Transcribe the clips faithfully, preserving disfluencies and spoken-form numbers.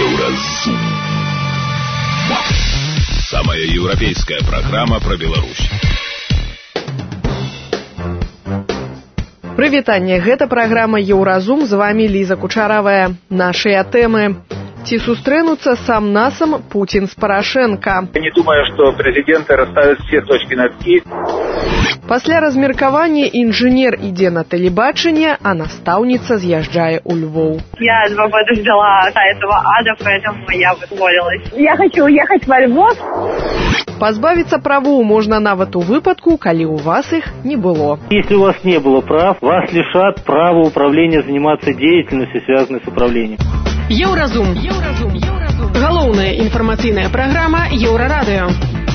Еўразум. Самая европейская программа про Беларусь. Прывітанне, гэта праграма Еўразум, з вами Лиза Кучаравая. Нашыя тэмы. Ці сустрэнуцца сам-насам Путин с Порошенко? Я не думаю, что президенты расставят все точки над «и». Пасля размеркавання інжынер ідзе на тэлебачанне, а настаўніца з'язджае ў Львов. Я два года ждала этого ада, поэтому я уволилась. Я хочу уехать во Львов. Пазбавіцца правоў можна нават у выпадку, калі у вас іх не было. Если у вас не было прав, вас лишат права управления заниматься деятельностью, связанной с управлением. Еўразум. Еўразум. Еўразум. Галоўная інфармацыйная праграма Еўрарадыё.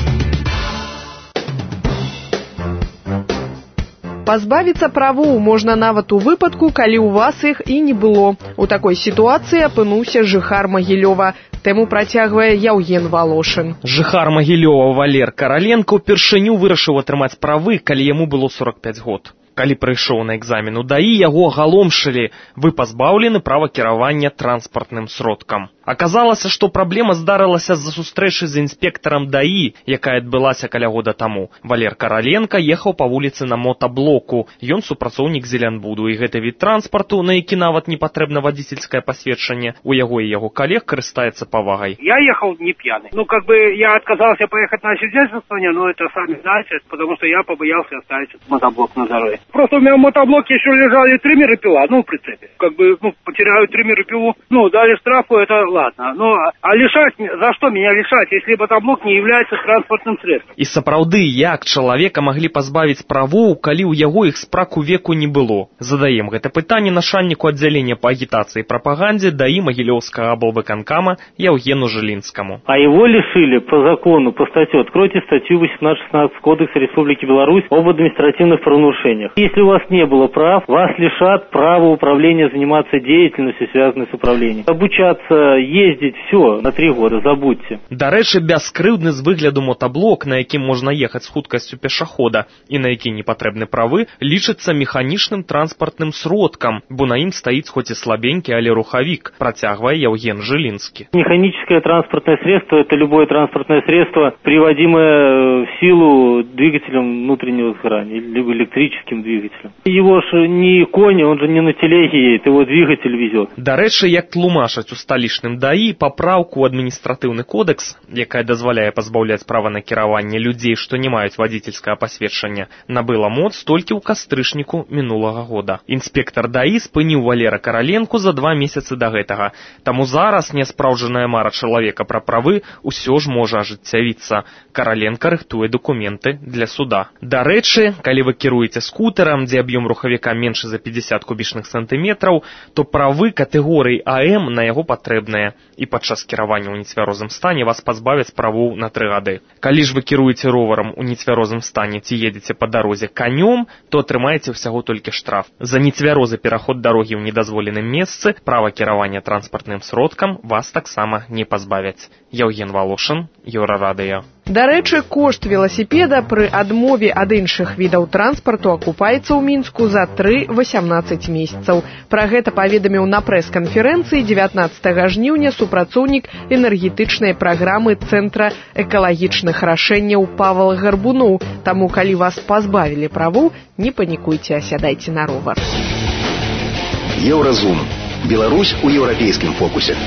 Пазбавіцца правоў можна нават у выпадку, калі у вас іх і не было. У такой сітуацыі апынуўся жыхар Магілёва. Тэму працягвае Яўген Валошын. Жыхар Магілёва Валер Караленко ўпершыню вырашыў атрымаць правы, калі яму было сорок пяць год. Калі прыйшоў на экзамен у даі, яго галомшылі: вы пазбаўлены права кіравання транспартным сродкам. Аказалася, што праблема здарылася з-за сустрэчы з інспектарам даі, якая адбылася каля года таму. Валер Караленко ехаў па вуліцы на мотаблоку. Ён супрацоўнік Зелянбуду, і гэты від транспарту, на які нават не патрэбна вадзіцельскае пасведчанне, у яго і яго калег карыстаецца павагай. Я ехал не пьяный. Ну, как бы я отказался поехать на свидетельствование, но это сами знаете, потому что я побоялся оставить этот мотоблок на дороге. Просто у меня в мотоблоке еще лежали триммер и пила, ну, в прицепе. Как бы, ну, потеряю триммер и пилу, ну, дали штрафу, это ладно. Ну, а лишать, за что меня лишать, если мотоблок не является транспортным средством? І сапраўды, як чалавека маглі пазбавіць правоў, калі ў яго іх з праку веку не было? Задаем гэта пытанне начальніку аддзялення па агітацыі і прапагандзе даі Магілёўскага аблвыканкама Яўгену Жылінскаму. А его лишили по закону, по статью, откройте статью восемнадцать шестнадцать Кодекса Республики Беларусь об административных правонарушениях. Если у вас не было прав, вас лишат права управления заниматься деятельностью, связанной с управлением. Обучаться, ездить, все, на три года, забудьте. Дарэчы, бяскрыўдны з выгляду мотаблок, на якім можна ехаць з хуткасцю пешахода і на які не патрэбны правы, лічыцца механічным транспартным сродкам, бо на ім стаіць хоць і слабенькі, але рухавік, працягвае Яўген Жылінскі. Механическое транспортное средство – это любое транспортное средство, приводимое в силу двигателем внутреннего сгорания, либо электрическим двигателем. Его ж не конь, он же не на телеге едет, его двигатель везет. Дарэчы, як тлумачаць у сталічным даі, папраўку ў адміністратыўны кодекс, якая дазваляе пазбаўляць права на кіраванне людзей, што не маюць вадзіцельскае пасведчанне, набыла моц толькі ў кастрычніку мінулага года. Інспектар даі спыніў Валера Караленку за два месяцы да гэтага. Таму зараз няспраўджаная мара чалавека пра правы ўсё ж можа ажыццявіцца. Караленка рыхтуе дакументы для суда. Дарэчы, калі вы кіруеце скутэрам, дзе аб'ём рухавіка меншы за пятьдесят кубічных сантыметраў, то правы катэгорыі АМ на яго патрэбныя. І падчас кіравання ў нецвярозым стане вас пазбавяць правоў на тры гады. Калі ж вы кіруеце роварам у нецвярозым стане ці едзеце па дарозе канём, то атрымаеце ўсяго толькі штраф. За нецвярозы пераход дарогі ў недазволеным месцы права кіравання транспартным сродкам вас таксама не пазбавяць. Яўген Валошын, Еўрарадыё. Дарэчы, кошт веласіпеда пры адмове ад іншых відаў транспарту акупаецца ў Мінску за тры васямнаццаць месяцаў. Пра гэта паведаміў на прэс-канферэнцыі дзевятнаццатага жніўня супрацоўнік энергетычнай праграмы Цэнтра экалагічных рашэнняў Павел Гарбуноў. Таму, калі вас пазбавілі правоў, не панікуйце, а сядайце на ровар. Еўразум. Беларусь у еўрапейскім фокусе.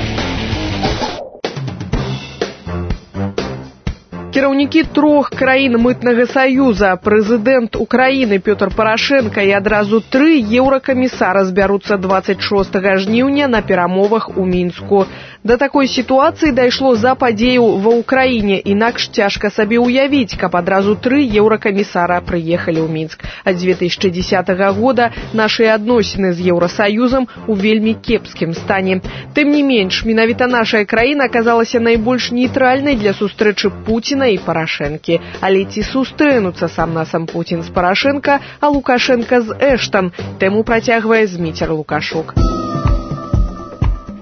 Кіраўнікі трох краін мытнага саюза, прэзідэнт Украіны Пётр Парашенка і адразу тры еўракамісара збяруцца дваццаць шостага жніўня на перамовах у Мінску. Да такой сітуацыі дайшло за падзею ва Ўкраіне, інакш цяжка сабе ўявіць, каб адразу тры еўракамісара прыехалі ў Мінск. А з две тысячы дзесятага года нашыя адносіны з Еўрасаюзам у вельмі кепскім стане. Тым не менш, менавіта нашая краіна аказалася найбольш нейтральнай для сустрэчы Пуціна і Парашэнкі. Але ці сустрэнуцца сам-насам Путін з Парашэнка, а Лукашенка з Эштан? Тэму працягвае Зміцер Лукашук.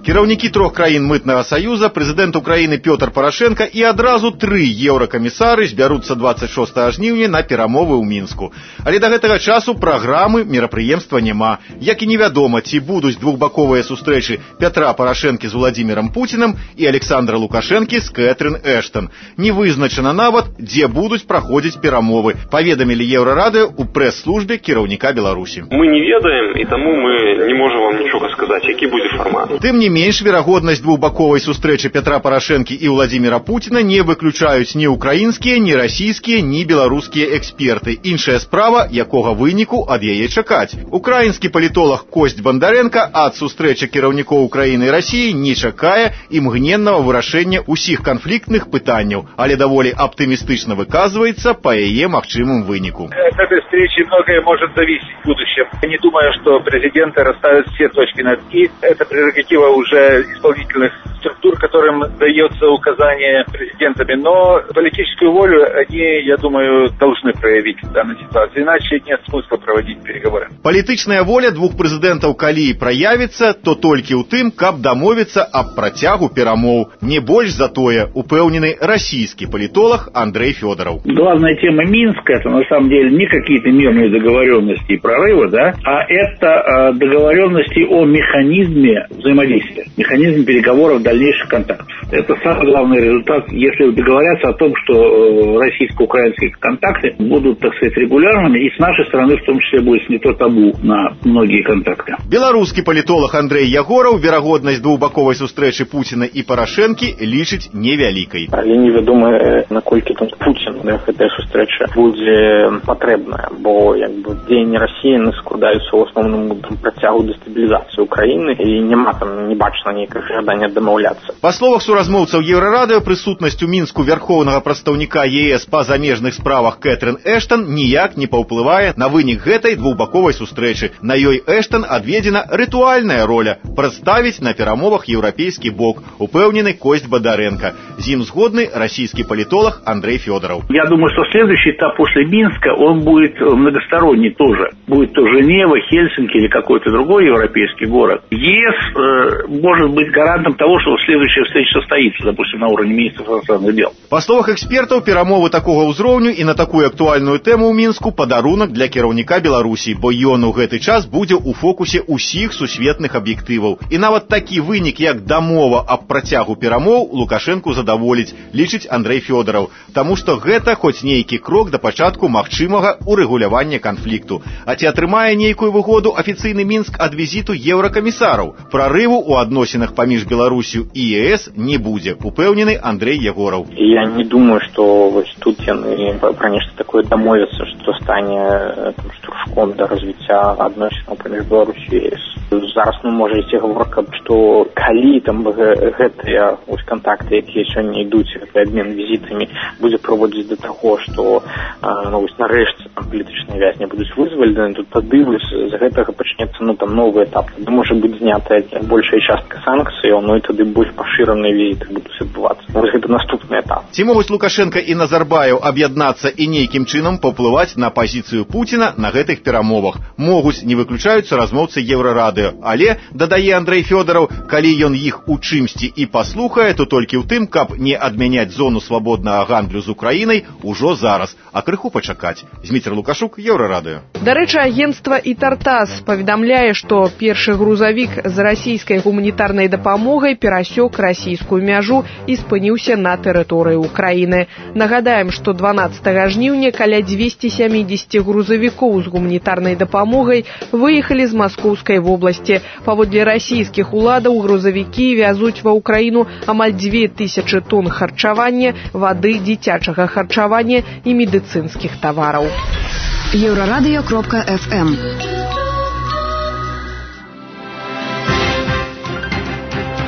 Кіраўнікі трох краін мытнага саюза, прэзідэнт Украіны Пётр Парашенка і адразу тры еўракамісары збяруцца двадцать шостага жніўня на перамовы ў Мінску. Але да гэтага часу праграмы мерапрыемства няма. Як і невядома, ці будуць двухбаковыя сустрэчы Пятра Парашэнкі з Владзімірам Пуцінам і Александра Лукашэнкі з Кэтрын Эштон. Не вызначана нават, дзе будуць праходзіць перамовы, паведамілі Еўрарадыё ў прэс-службе кіраўніка Беларусі. Мы не ведаем, і таму мы не можам вам нічога сказаць, які будзе фармат. Тым не менш, верагоднасць двухбаковай сустрэчы Пятра Парашэнкі і Владзіміра Пуціна не выключаюць ні украінскія, ні расійскія, ні беларускія эксперты. Іншая справа, якога выніку ад яе чакаць. Украінскі палітолог Кость Бондаренко ад сустрэчы кіраўнікоў Украіны і Расіі не чакае імгненнага вырашэння ўсіх канфліктных пытанняў, але даволі аптымістычна выказваецца па яе магчымым выніку. От этой встречи многое может зависеть в будущем. Я не думаю, что президенты расставят все точки над «и». Это прерогатива уже исполнительных структур, которым дается указание президентами, но политическую волю они, я думаю, должны проявить в данной ситуации, иначе нет смысла проводить переговоры. Палітычная воля двух прэзідэнтаў калі і праявіцца, то толькі ў тым, каб дамовіцца аб працягу перамоў. Не больш за тое, упэўнены расійскі политолог Андрей Федоров. Главная тема Минска — это на самом деле не какие-то мирные договоренности и прорывы, да, а это э, договоренности о механизме взаимодействия, механизме переговоров, дальнейших контактов. Это самый главный результат, если договорятся о том, что э, российско-украинские контакты будут, так сказать, регулярными, и с нашей стороны в том числе будет снято табу на многие контакты. Беларускі палітолог Андрей Ягораў верагоднасць двухбаковай сустрэчы Пуціна і Парашэнкі лічыць невялікай. Але невядома, наколькі там Пуцін на гэтая сустрэча будзе патрэбная, бо як бы дзеянні Расіі складаюцца ў асноўным працягу дэстабілізацыі Украіны і няма там, не бачна нейкага жадання дамаўляцца. Па словах суразмоўцаў Еўрарадыё, прысутнасць у Мінску вярхоўнага прадстаўніка ЕС па замежных справах Кэтрын Эштон ніяк не паўплывае на вынік гэтай двухбаковай сустрэчы. На ёй Эштон адведзена рытуальная роля прадставіць на перамовах еўрапейскі бок, упэўнены Кость Бондаренко. З ім згодны расійскі политолог Андрей Федоров. Я думаю, что следующий этап после Минска, он будет многосторонний тоже. Будет то Женева, Хельсинки или какой-то другой европейский город. ЕС э, может быть гарантом того, что следующая встреча состоится, допустим, на уровне министров иностранных дел. Па словах экспертаў, перамовы такога ўзроўню і на такую актуальную тэму ў Мінску падарунак для кіраўніка Беларусі, бо ён у гэты час будзе ў фокусе ўсіх сусветных аб'ектываў. І нават такі вынік, як дамова аб працягу перамоў, Лукашэнку задаволіць, лічыць Андрей Федоров, таму што гэта хоць нейкі крок да пачатку магчымага урэгулявання канфлікту. А ці атрымае нейкую выгоду афіцыйны Мінск ад візіту еўракамісараў? Прарыву ў адносінах паміж Беларусю і ЕС не будзе, упэўнены Андрей Ягораў. Я не думаю, што вось тут яны пра нешта такое дамовяцца, што стане там, штуршком да развіцця адносінаў паміж Беларусю і ЕС. Зараз ну, можа ісці гаворка, што калі там гэтыя ось контакты, якія сёння ідуць, гэты абмен візітамі, будзе проводзіць да таго, што ну, ось нарэшце там палітычныя вязні будуць вызвалены, то тады вось з гэтага пачнецца ну, там новы этап. Тады можа быць знятая большая частка санкцыяў, ну і тады больш пашыраныя візіты будуць адбывацца. Вось гэта наступны этап. Ці могуць Лукашенко і Назарбаев аб'яднацца і нейкім чынам паўплываць на пазіцыю Пуціна на гэтых перамовах? Могуць, не выключаюцца размоўцы Еўрарадыё. Але, дадае Андрей Федоров, калі ён іх у чымсьці і паслухае, то толькі ў тым, каб не адмяняць зону свабоднага гандлю з Украінай ужо зараз, а крыху пачакаць. Зміцер Лукашук, Еўрарадыё. Дарэчы, агенцтва «Ітартас» паведамляе, што першы грузавік з расійскай гуманітарнай дапамогай перасёк расійскую мяжу і спыніўся на тэрыторыі Украіны. Нагадаем, што дванаццатага жніўня каля дзвесце сямідзесят грузавікоў з гуманітарнай дапамогай выехалі з Маскоўскай вобласці. Паводле расійскіх уладаў грузавікі вязуць ва Украіну амаль дзве тысячы тонн харчавання, вады, дзіцячага харчавання і медыцынскіх тавараў. Еўрарадыё кропка эф эм.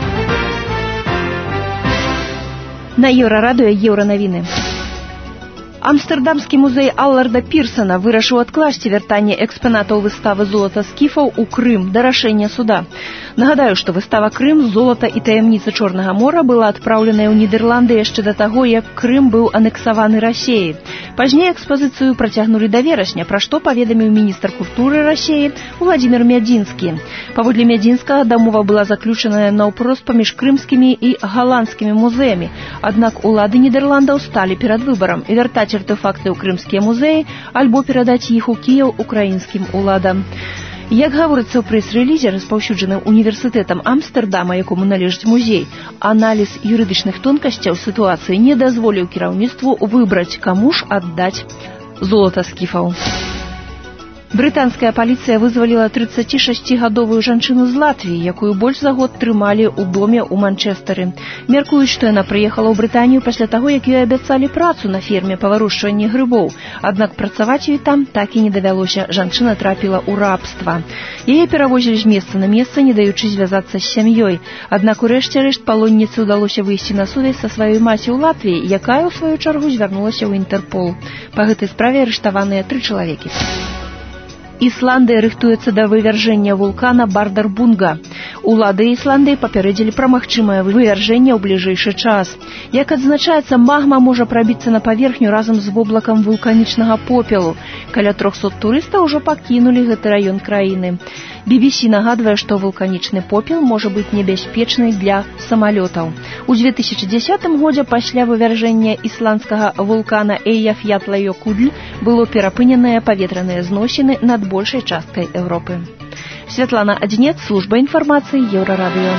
На Еўрарадыё еўранавіны. Амстэрдамскі музей Алларда Пірсана вырашыў адкласці вяртанне экспанатаў выставы «Золата скіфаў» у Крым да рашэння суда. Нагадаю, што выстава «Крым, золата і таямніцы Чорнага мора» была адпраўленая ў Нідерланды яшчэ да таго, як Крым быў анексаваны Расеяй. Пазней экспазіцыю працягнулі да верасня, пра што паведаміў міністр культуры Расеі Владзімір Мядзінскі. Паводле Мядзінскага дамова была заключаная наўпрост паміж крымскімі і галандскімі музеямі. Аднак улады Нідерландаў сталі перад выбарам – вяртаць артефакты ў крымскія музеі альбо перадаць іх у Кіеў украінскім уладам. Як гаворыцца ў прэс-рэлізе, распаўсюджаным універсітэтам Амстэрдама, якому належыць музей, аналіз юрыдычных тонкасцяў сітуацыі не дазволіў кіраўніцтву выбраць, каму ж аддаць золата скіфаў. Брытанская паліцыя вызваліла трыццацішасцігадовую жанчыну з Латвіі, якую больш за год трымалі ў доме ў Манчэстары. Меркуюць, што яна прыехала ў Брытанію пасля таго, як ёй абяцалі працу на ферме па вырошчванні грыбоў. Аднак працаваць ёй там так і не давялося. Жанчына трапіла ў рабства. Яе перавозілі з месца на месца, не даючы звязацца з сям'ёй. Аднак у рэшце рэшт палонніцы ўдалося выйсці на сувязь са сваёй маці ў Латвіі, якая ў сваю чаргу звярнулася ў Інтэрпол. Па гэтай справе арыштаваныя тры чалавекі. Ісландыя рыхтуецца да вывяржэння вулкана Бардarbunga. Улады Ісландыі папярэдзілі пра магчымае вывяржэнне ў бліжэйшы час. Як адзначаецца, магма можа прабіцца на паверхню разам з воблакам вулканічнага попелу. Каля трохсот турыстаў ужо пакінулі гэты раён краіны. би би си нагадвае, што вулканічны попел можа быць небяспечны для самалётаў. У дзве тысячы дзесятым годзе пасля вывяржэння ісландскага вулкана Эйяф'ятла-Йокудль было перапыненыя паветраныя зносіны над большай часткай Еўропы. Святлана Адзінец, служба інфармацыі Еўрарадыё.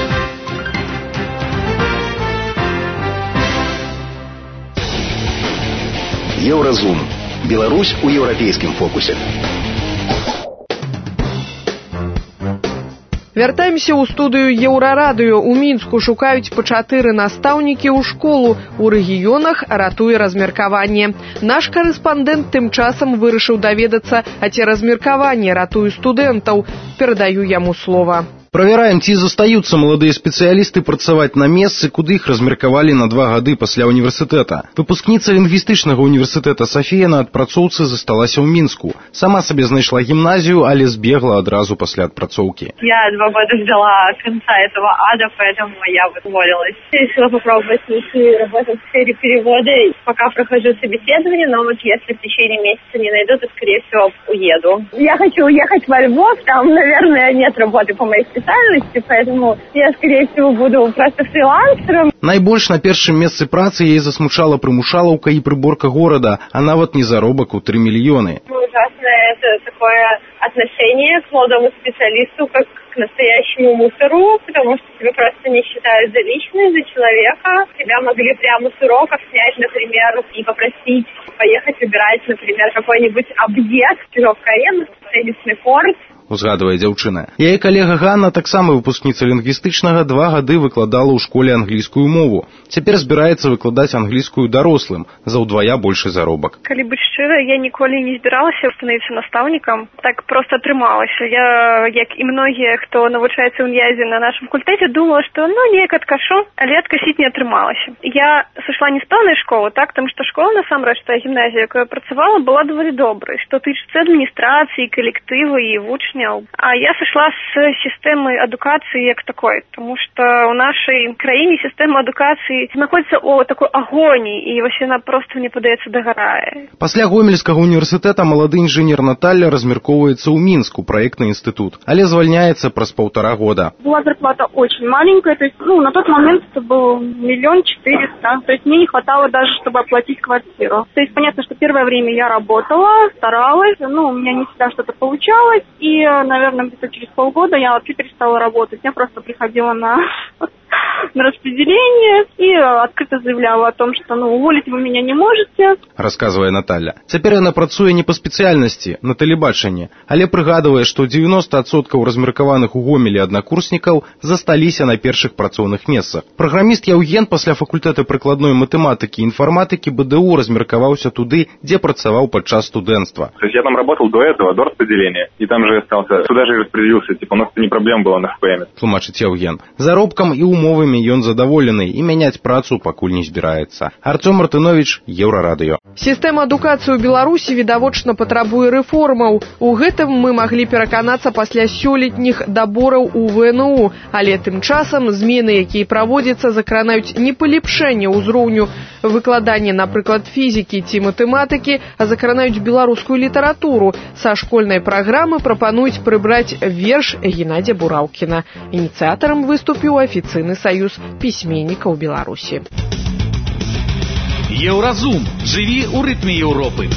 Еўразум. Беларусь у еўрапейскім фокусе. Вяртаемся ў студыю Еўрарадыё. У Мінску шукаюць па чатыры настаўнікі ў школу. У рэгіёнах ратуе размеркаванне. Наш карэспандэнт тым часам вырашыў даведацца, а ці размеркаванне ратуе студэнтаў. Перадаю яму слова. Правяраем, ці застаюцца маладыя спецыялісты працаваць на месцы, куды іх размеркавалі на два гады пасля універсітэта. Выпускніца лінгвістычнага універсітэта Сафія на адпрацоўцы засталася ў Мінску. Сама сабе знайшла гімназію, але збегла адразу пасля адпрацоўкі. Я два года ждала конца этого ада, поэтому я уволилась. Решила попробовать работать в сфере перевода, пока прохожу собеседование, но вот если в течение месяца не найду, то, скорее всего, уеду. Я хочу уехать во Львов, там, наверное, нет работы по моей специальности, поэтому я, скорее всего, буду просто фрилансером. Найбольш на першым месцы працы яе засмучала прымушалаўка і прыборка горада, а нават не заробак у тры мільёны. Ужасное это такое отношение к молодому специалисту, как к настоящему мусору, потому что тебя просто не считают за личность, за человека. Тебя могли прямо с уроков снять, например, и попросить поехать убирать, например, какой-нибудь объект, Чижовка-арена, теннисный корт. Узгадвае дзяўчына. Яе калега Ганна, таксама выпускніца лінгвістычнага, два гады выкладала ў школе англійскую мову. Цяпер збіраецца выкладаць англійскую дарослым за ўдвая большы заробак. Калі быць шчыра, я ніколі не збіралася становіцца настаўнікам. Так проста атрымалася. Я, як і многія, хто навучаецца ў НЯЗе на нашым факультэце, думала, што ну неяк адкашу, але адкасіць не атрымалася. Я сышла не з пэўнай школы, так, тому што школа, насамрэч, та гімназія, якая працавала, была даволі добрай, што тычыцца адміністрацыі, калектыву і вучня. А я сошла с системы адукации як такой, потому что у нашей краине система адукации находится у такой агонии, и вообще она просто, мне падаецца, дагорае. Пасля Гомельскага універсітэта малады інжынер Наталья размерковывается ў Мінску, проектный институт, але звольняется праз полтора года. Была зарплата очень маленькая, то есть, ну, на тот момент это был миллион четыреста, то есть мне не хватало даже, чтобы оплатить квартиру. То есть понятно, что первое время я работала, старалась, ну, у меня не всегда что-то получалось, и наверное, где-то через полгода я вообще перестала работать. Я просто приходила на, на распределение и открыто заявляла о том, что ну, уволить вы меня не можете. Рассказывая Наталья. Цяпер яна працуе не па спецыяльнасці, на тэлебачанні, але прыгадвае, што дзевяносто адсоткаў размеркаваных у Гомелі аднакурснікаў засталіся на першых працоўных месцах. Праграміст Яўген пасля факультэта прыкладной матэматыкі і інфарматыкі БДУ размеркаваўся туды, дзе працаваў падчас студэнцтва. То есть я там работал до этого, до распределения, и там же остался, туда же распределился, типа у нас это не проблема была на ФПМ. Тлумачыць Яўген. Заробкам і умовамі, рэзультатамі ён задаволены і мяняць працу пакуль не збіраецца. Артём Мартынович, Еўрарадыё. Сістэма адукацыі ў Беларусі відавочна патрабуе рэформаў. У гэтым мы маглі пераканацца пасля сёлетніх дабораў у вэ эн у, але тым часам змены, якія праводзяцца, закранаюць не палепшэнне ўзроўню выкладання, напрыклад, фізікі ці матэматыкі, а закранаюць беларускую літаратуру. Са школьнай праграмы прапануюць прыбраць верш Геннадзя Бураўкіна. Ініцыятарам выступіў афіцыйны саюз пісьменнікаў Беларусі. Еўразум. Жыві ў рытме Еўропы.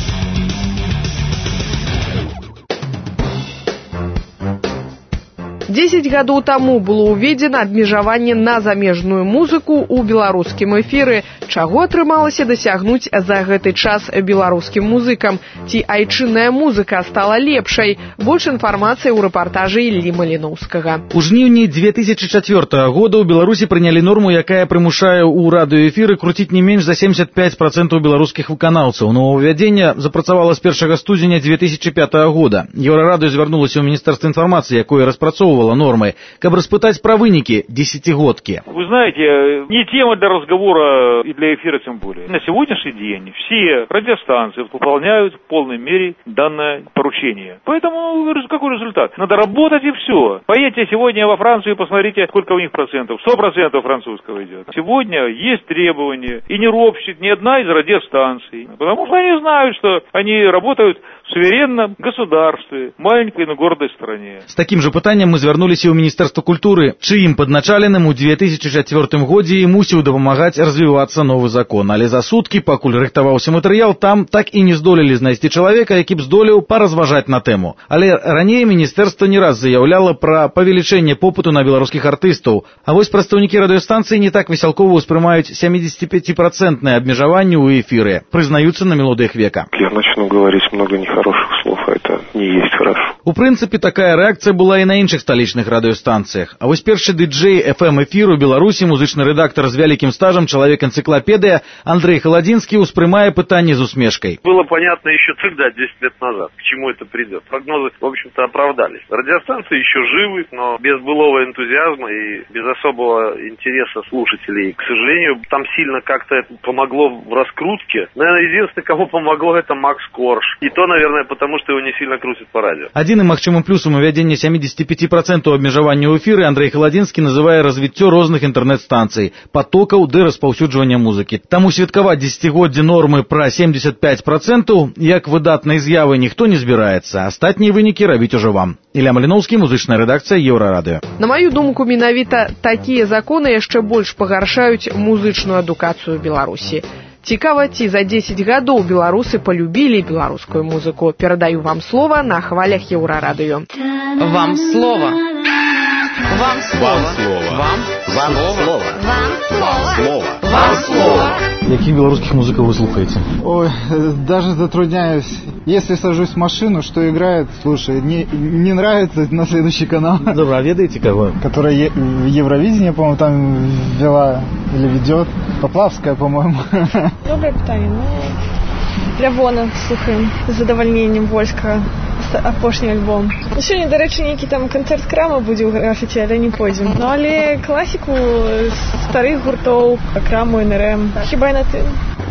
Дзесяць гадоў таму было ўведзена абмежаванне на замежную музыку ў беларускім эфіры. Чаго атрымалася дасягнуць за гэты час беларускім музыкам? Ці айчынная музыка стала лепшай? Больш інфармацыі ў рэпартажы Іллі Маліноўскага. У жніўні две тысячы чацвёртага года ў Беларусі прынялі норму, якая прымушае ў радыёэфіры круціць не менш за семьдесят пять процентов беларускіх выканаўцаў. Новаўвядзенне запрацавала з першага студзеня две тысячи пятого года. Еўрарадыё звярнулася ў Міністэрства інфармацыі, якое распрацоўвала нормы, каб распытаць пра вынікі десятигодки. Вы знаете, не тема для разговора и для эфира тем более. На сегодняшний день все радиостанции выполняют в полной мере данное поручение. Поэтому какой результат? Надо работать и все. Поедьте сегодня во Францию и посмотрите, сколько у них процентов. сто процентов французского идет. Сегодня есть требования, и не ропщет ни одна из радиостанций. Потому что они знают, что они работают в суверенном государстве, маленькой, но гордой стране. С таким же пытанием мы звярнуліся ў Міністэрства культуры, чыім падначаленым у две тысячи чацвёртым годзе і мусіў дапамагаць развівацца новы закон. Але за суткі, пакуль рыхтаваўся матэрыял, там так і не здолелі знайсці чалавека, які б здолеў паразважаць на тэму. Але раней міністэрства не раз заяўляла пра павелічэнне попыту на беларускіх артыстаў. А вось прадстаўнікі радыёстанцыі не так весялкова ўспрымаюць семидесятипятипроцентное абмежаванне ў эфіры, прызнаюцца на мелодыях века. Я начну говорить много нехороших слов, а это не есть хорошо. У прынцыпе, такая рэакцыя была і на іншых сталічных радыёстанцыях. А вось першы ди-джей эф эм эфіру Беларусі, музычны рэдактар з вялікім стажам, чалавек-энцыклапедыя Андрей Холодинский успрымае пытанне з усмешкой. Было понятно еще тогда, десять лет назад, к чему это придет. Прогнозы, в общем-то, оправдались. Радиостанции еще живы, но без былого энтузиазма и без особого интереса слушателей. К сожалению, там сильно как-то это помогло в раскрутке. Наверное, единственное, кому помогло, это Макс Корж. И то, наверное, потому что его не сильно крутят по радио. Адзіным магчымым плюсам увядзення семидесяти пяти процентов абмежавання ў эфіры Андрей Холодинский называе развіццё розных інтэрнэт-станцый, потокаў ды распаўсюджвання музыкі. Таму святкаваць дзесяцігоддзе нормы пра семьдесят пять процентов як выдатнай з'явы ніхто не збіраецца. Астатнія вынікі рабіць ужо вам. Ілля Маліноўскі, музычная рэдакцыя Еўрарадыё. На маю думку, менавіта такія законы яшчэ больш пагаршаюць музычную адукацыю Беларусі. Цікава, ці за десять гадоў беларусы полюбілі беларускую музыку. Перадаю вам слова на хвалях Еўрарадыё. Вам слова. Вам слова. Вам слова. Вам слова. Вам слово. Яких белорусских музыков вы слушаете? Ой, даже затрудняюсь. Если сажусь в машину, что играет, слушай, не, не нравится, на следующий канал. Добро, а ведаете кого? Которая е- Евровидение, по-моему, там вела или ведет. Поплавская, по-моему. Доброе питание, ну... Лявона слухаем з задавальненнем Вольскага, апошні альбом. Сёння, дарэчы, нейкі там канцэрт Крама будзе ў графіці, але не пойдзем. Ну, але класіку старых гуртоў, Краму, эн эр эм, хіба і на тым.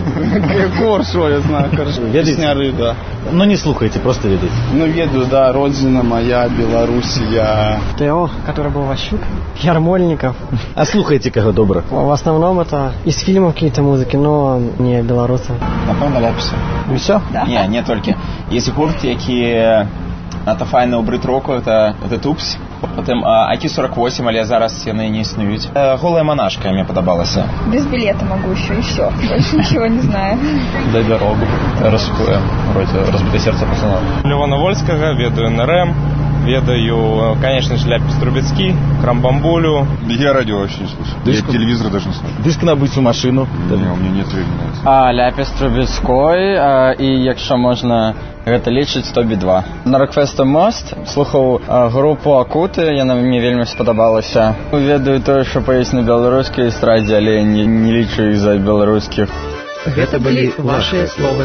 Хорошо, я знаю, хорошо. Песняры, да. Но не слухайте, просто ведайте. Ну, веду, да, Родина моя, Белоруссия. ТО, который был Ващук, Ярмольников. А слухайте кого добро? В основном это из фильмов какие-то музыки, но не белорусы. Напевно, Ляпси. И все? Да. Не, не только. Есть гурт, які это файного брит-року, это, это Тупс. Потом а ай кью сорок восемь, але зараз яны не існуюць. Голая монашка мне подобалася. Без билета могу еще, и все. Больше ничего не знаю. Дай дорогу. Раскуем. Вроде разбитое сердце пацанов. Левона Вольскага, ведаю эн эр эм, ведаю, конечно же, Ляпис Трубецкий, Крамбамбулю. Я радио вообще не слушаю. Диск... Я телевизор даже не слушаю. Диск на быцу машину. Не, у меня нет времени на это. А, Ляпис Трубецкой, а, і якщо можна гэта лічыць, то би два. На Рокфесту Мост слухаў а, групу Акуты, яна мне вельмі спадабалася. Ведаю тое, што паесць на беларускай эстрадзе, але не, не лічу іх за беларускіх. Гэта былі вашыя словы.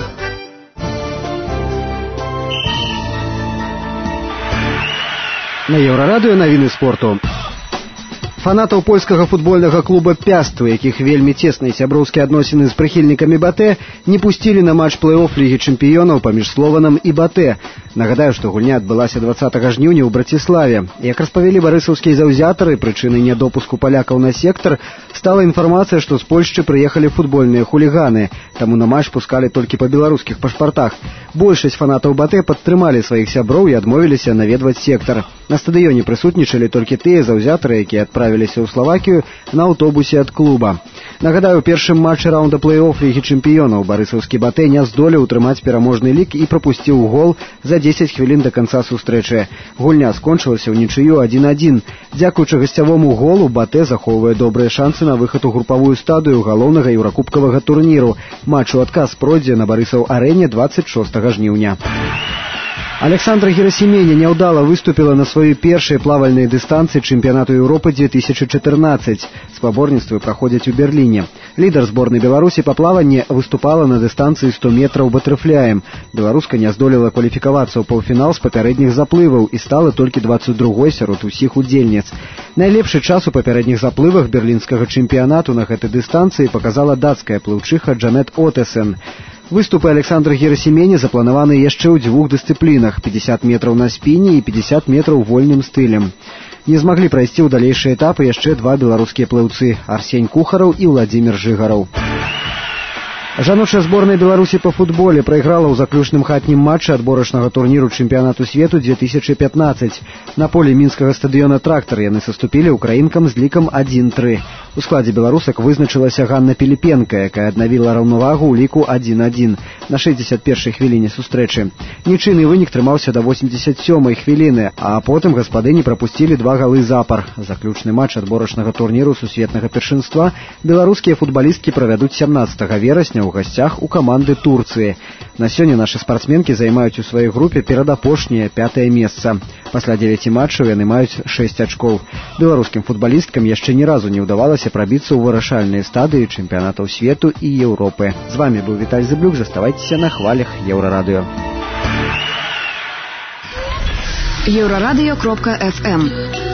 На Еўрарадыё навіны спорту. Фанатаў польскага футбольнага клуба «Пяст», у якіх вельмі цесныя сяброўскія адносіны з прыхільнікамі «Батэ», не пусцілі на матч плэй-офф Лігі чэмпіёнаў паміж Слованам і «Батэ». Нагадаю, што гульня адбылася дваццатага жніўня ў Браціславе. Як распавялі барысаўскія заўзятары, прычынай недопуску палякаў на сектар стала інфармацыя, што з Польшчы прыехалі футбольныя хуліганы, таму на матч пускалі толькі па беларускіх пашпартах. Большасць фанатаў «Батэ» падтрымалі сваіх сяброў і адмовіліся наведваць сектар. На стадыёне прысутнічалі толькі тыя заўзятары, якія адправіліся ў Славакію на аўтобусе ад клуба. Нагадаю, у першым матчы раунда плэй-офф Лігі чэмпіёнаў барысаўскі «Батэ» не здолеў утрымаць пераможны лік і прапусціў гол за дзесяць хвілін да канца сустрэчы. Гульня скончылася ўнічыю адзін адзін. Дзякуючы гасцявому голу «Батэ» захоўвае добрыя шансы на выхад у групавую стадыю галоўнага еўракубкавага турніру. Матч у адказ пройдзе на Барысаў-арэне дваццаць шостага жніўня. Александра Герасимене няўдала выступила на сваёй першай плавальнай дыстанцыі чэмпіянату Еўропы две тысячи чатырнаццаць. Спаборніцтвы праходзяць у Берліне. Лідар зборнай Беларусі па плаванні выступала на дыстанцыі сто метраў батэрфляем. Беларуска не здолела кваліфікавацца ў паўфінал з папярэдніх заплываў і стала толькі дваццаць другой сярод усіх удзельніц. Найлепшы час у папярэдніх заплывах берлінскага чэмпіянату на гэтай дыстанцыі паказала дацкая плыўчыха Джанет Отесен. Выступы Александра Герасимене запланаваны яшчэ ў дзвюх дысцыплінах – пятьдесят метраў на спіне і пятьдесят метраў вольным стылем. Не змаглі прайсці ў далейшыя этапы яшчэ два беларускія плыўцы – Арсень Кухараў і Владзімір Жыгараў. Жаночая зборная Беларусі па футболе прайграла ў заключным хатнім матчы адборачнага турніру чэмпіянату свету две тысячи пятнадцать. На поле мінскага стадыёна «Трактар» яны саступілі ўкраінкам з лікам адзін тры. У складзе беларусак вызначылася Ганна Піліпенка, якая аднавіла раўнавагу ў ліку адзін адзін на шэсцьдзесят першай хвіліне сустрэчы. Нічыйны вынік трымаўся да восемьдесят сёмай хвіліны, а потым гаспадыні прапусцілі два галы запар. Заключны матч адборачнага турніру сусветнага першынства беларускія футбалісткі правядуць сямнаццатага верасня у гасцях у каманды Турцыі. На сёння нашы спартсменкі займаюць у сваёй групе перадапошняе пятае месца. Пасля дзевяці матчаў яны маюць шэсць ачкоў. Беларускім футбалісткам яшчэ ні разу не ўдавалася прабіцца ў вырашальныя стадыі чэмпіянатаў свету і Еўропы. З вамі быў Віталь Зыблюк, заставайцеся на хвалях Еўрарадыё. еўрарадыё кропка эф эм.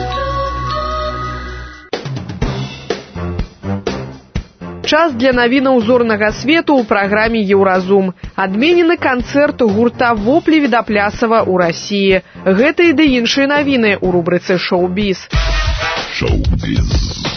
Час для навінаў зорнага свету ў праграме «Еўразум». Адменены канцэрт гурта «Воплі Відаплясава» ў Расіі. Гэта і ды іншыя навіны ў рубрыцы «Шоу-біз». Шоу-біз.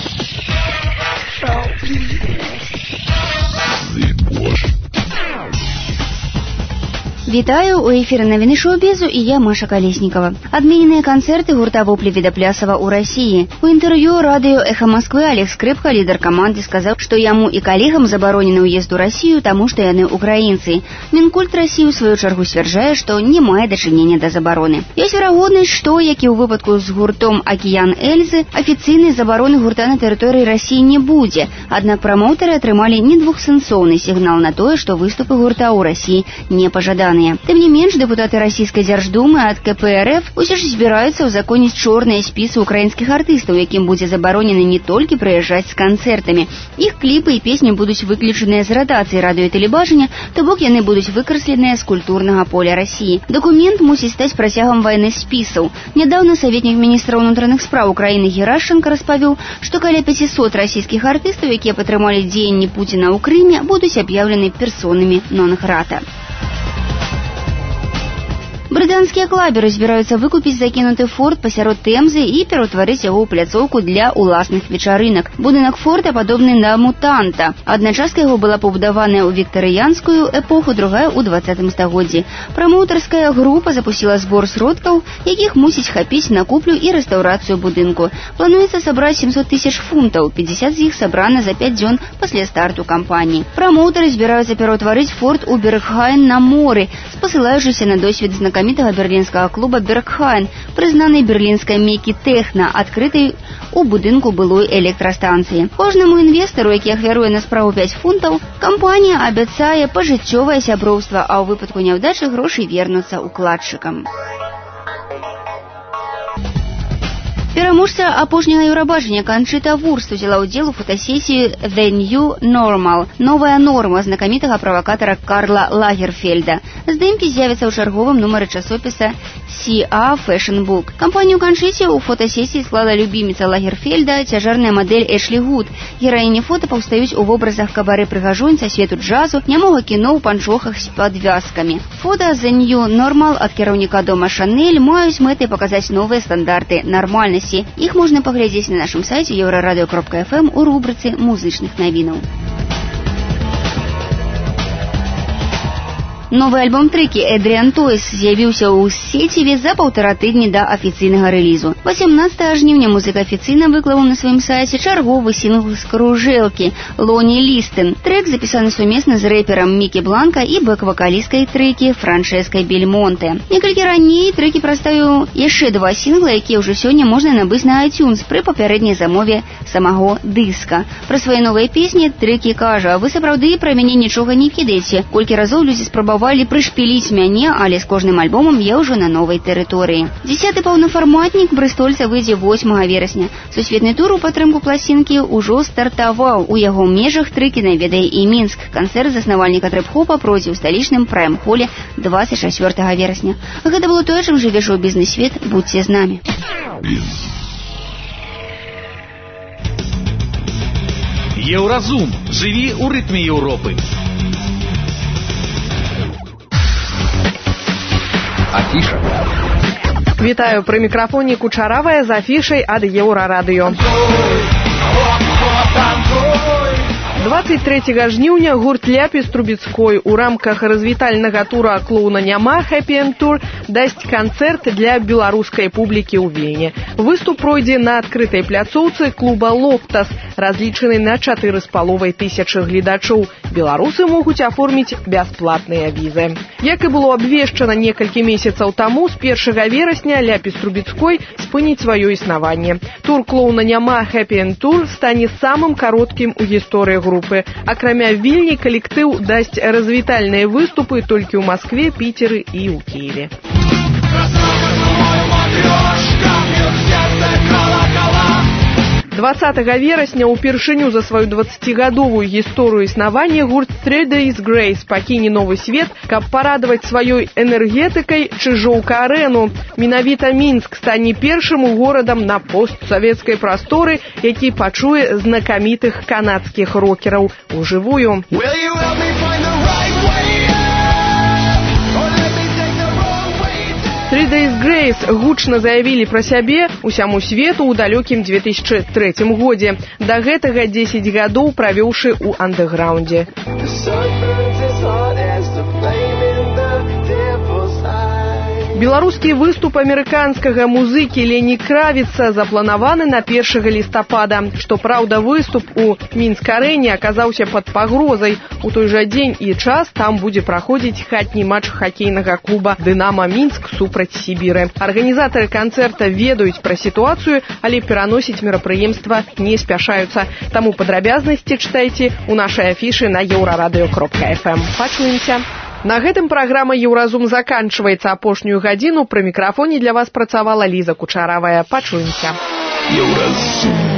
Вітаю, у эфіры навіны шоу-бізу і я, Маша Калеснікова. Адмененыя канцэрты гурта «Воплі Відаплясава» ў Расіі. У інтэрв'ю радыё «Эхо Москвы» Олег Скрыпка, лідар каманды, сказаў, што яму і калегам забаронены ўезд у Расію, таму што яны ўкраінцы. Мінкульт Расіі ў сваю чаргу сцвярджае, што не мае дачынення да забароны. Ёсць верагоднасць, што, як і ў выпадку з гуртом «Акіян Эльзы», афіцыйнай забароны гурта на тэрыторыі Расіі не будзе. Аднак прамоўтары атрымалі недвухсэнсоўны сігнал на тое, што выступы гурта ў Расіі не пажаданы. Тым не менш, дэпутаты расійскай дзярждумы ад ка пэ эр эф усё ж збіраюцца ўзаконіць чорныя спісы ўкраінскіх артыстаў, якім будзе забаронена не толькі прыязджаць з канцэртамі. Іх кліпы і песні будуць выключаныя з ратацыі радыё і тэлебачання, то бок яны будуць выкрасленыя з культурнага поля Расіі. Дакумент мусіць стаць працягам вайны спісаў. Нядаўна саветнік міністра ўнутраных спраў Украіны Герашченка распавёў, што каля пяцісот расійскіх артыстаў, якія падтрымалі дзеянні Пуціна ў Крыме, будуць аб'яўлены персонамі нон-грата. Брытанскія клаберы збіраюцца выкупіць закінуты форт пасярод Тэмзы і пераўтварыць яго ў пляцоўку для ўласных вечарынак. Будынак форта падобны на мутанта. Адна частка яго была пабудаваная ў віктарыянскую эпоху, другая ў дваццатым стагоддзі. Прамоўтарская група запусціла збор сродкаў, якіх мусіць хапіць на куплю і рэстаўрацыю будынку. Плануецца сабраць сямсот тысяч фунтаў, пятьдесят з іх сабрана за пяць дзён пасля старту кампаніі. Прамоўтары збіраюцца пераўтварыць форт у Бергхайн на моры, спасылаючыся на досвед знакамітага знакамітага берлінскага клуба «Бергхайн», прызнанай берлінскай мекі тэхна, адкрытай у будынку былой электрастанцыі. Кожнаму інвестару, які ахвяруе на справу пяць фунтаў, кампанія абяцае пажыццёвае сяброўства, а ў выпадку няўдачы грошы вернуцца ўкладчыкам. Пераможца апошняга Еўрабачання Канчыта Вурст узяла ўдзел у фотасесіі «The New Normal» – новая норма знакамітага правакатара Карла Лагерфельда. Здымкі з'явяцца ў чарговым нумары часопіса си эй Fashion Book. Кампанію Канчыце ў фотасесіі склала любіміца Лагерфельда, цяжарная мадэль Эшлі Гуд. Гераіні фота паўстаюць у вобразах кабары-прыгажунь са свету джазу, нямога кіно ў панчохах з падвязкамі. Фота «The New Normal» ад кіраўніка дома Шанель маюць мэтай паказаць новыя стандарты нармальнасці. Іх можна паглядзець на нашым сайце еўрарадыё кропка эф эм у рубрыцы музычных навінаў. Новый альбом трекі «Эдриан Тойс» з'явіўся ў сеціве за паўтара тыдні да афіцыйнага рэлізу. восемнадцатага жніўня музыка афіцыйна выклаў на сваім сайце чарговы сінгл з кружэлкі «Лоні Лістен». Трэк запісаны сумесна з рэперам Мікі Бланка і бэк-вакалісткай трекі Франчэскай Бельмонте. Некалькі раней трекі прадставіў яшчэ два сінгла, якія ўжо сёння можна набыць на iTunes пры папярэдняй замове самого дыска. Пра свае новыя песні трекі кажа: «Вы сапраўды пра мяне нічога не кідаеце. Колькі разоў людзі спрабавалі прышпіліць мяне, але з кожным альбомам я ўжо на новай тэрыторыі». Дзесяты паўнафарматнік брыстольца выйдзе восьмага верасня. Сусветны тур у падтрымку пласцінкі ўжо стартаваў. У яго межах трекі наведае і Мінск. Канцэрт заснавальніка трэп-хопа пройдзе ў сталічным прайм-холе двадцать чацвёртага верасня. Гэта было тое, чым жыве шоу-бізнес-свет. Будьце з намі. Еўразум. Жыві ў рытме Еўропы. Афіша. Вітаю, пры мікрафоне Кучаравая з афішай ад Еўрарадыё. двадцать трэцяга жніўня гурт Ляпіс Трубецкой у рамках развітальнага тура «Клоуна няма» Happy End Tour дасць канцэрт для беларускай публікі ў Вільні. Выступ пройдзе на адкрытай пляцоўцы клуба «Лоптас», разлічаны на чатыры з паловай тысячы гледачоў. Беларусы могуць аформіць бясплатныя візы. Як і было абвешчана некалькі месяцаў таму, з першага верасня Ляпіс Трубецкой спыніць сваё існаванне. Тур «Клоуна няма» Happy End Tour стане самым кароткім у гісторыі групы. Акрамя Вільні, калектыў дасць развітальныя выступы толькі ў Маскве, Піцеры і ў Кіеве. двадцатага верасня ўпершыню за сваю дваццацігадовую гісторыю існавання гурт Three Days Grace пакіне новы свет, каб парадаваць сваёй энергетыкай Чыжоўка-арэну. Менавіта Мінск стане першым горадам на постсавецкай прасторы, які пачуе знакамітых канадскіх рокераў ужывую. Three Days Grace гучна заявілі пра сябе усяму свету ў далёкім две тысячы трэцім годзе, да гэтага дзесяць гадоў правёўшы ў андэграўндзе. Беларускі выступ амерыканскага музыкі Лені Кравіца запланаваны на першага лістапада. Што праўда, выступ у Мінск-арэне аказаўся пад пагрозай. У той жа дзень і час там будзе праходзіць хатні матч хакейнага клуба «Дынама Мінск» супраць Сібіры. Арганізатары канцэрта ведаюць пра сітуацыю, але пераносіць мерапрыемства не спяшаюцца. Таму падрабязнасці чытайце ў нашай афішы на еўрарадыё кропка эф эм. Пачуемся. На гэтым праграма «Еўразум» заканчваецца. Апошнюю гадзіну пры мікрафоне для вас працавала Ліза Кучаравая. Пачуемся. Еўразум.